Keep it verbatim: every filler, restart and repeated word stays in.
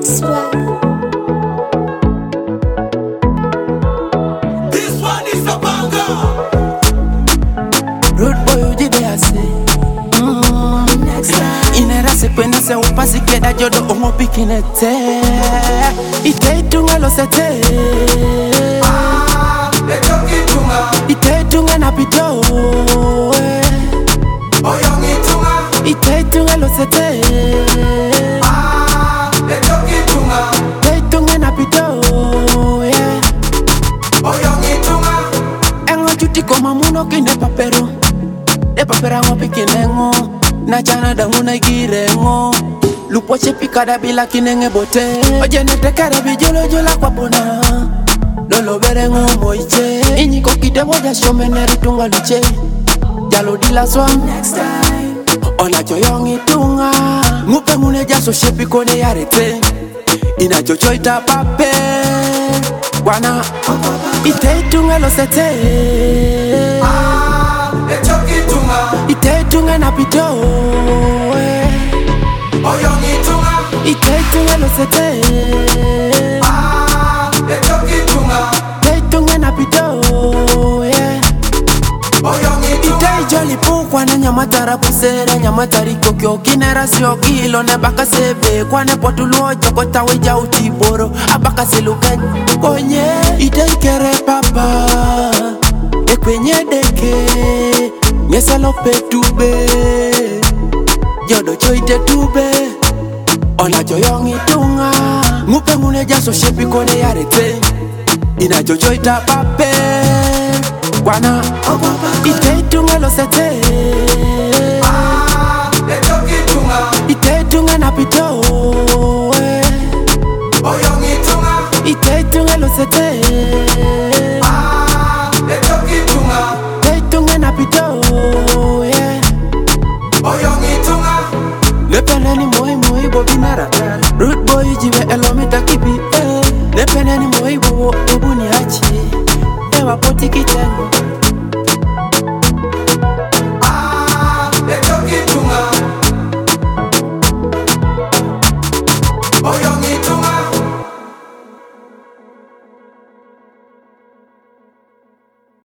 Next one. This one is a banger. Road boy ujide ase mm. Next time. Inera se kwena se upasi keda jodo omo pikinete Ite itunga lo sete Ah, leto kitunga. Ite itunga na pito Oyong itunga. Ite itunga lo sete Ah, leto kitunga. Ite itunga na pito Oyong itunga. Engo chuti koma muno kinde papero De papera ngo pikinengo Na chana danguna girengo Lupo chepi kada bila kinenge bote Oje nete kare bijolo jola kwa pona Lolo berengo moiche Inyi kokide moja shome neritunga luche Jalo dila swan Next time. Ola joyong itunga Ngupe mune jaso shepi kone yarete Ina jojo ita pape Wana Ite itunga lo sete Ah, leto kitunga. Ite itunga na pito Oyong itunga. Ite itunga lo sete Ah, leto kitunga. Ite itunga na pito Oyong itunga. Ite jolly pu kwane nyamatara pusere nyamatari kokyo kinera sio kilo ne baka sebe kwane potuluo joko tawija utiboro abaka seluken konye ite ikere papa ekwenye deke nyesalo petube jodo choite tube ola joyong itunga ngupe mune jaso shepi kone yarete ina jojo ita pape wana ite itunga lo sete Ah, leto kitunga. ite itunga na pito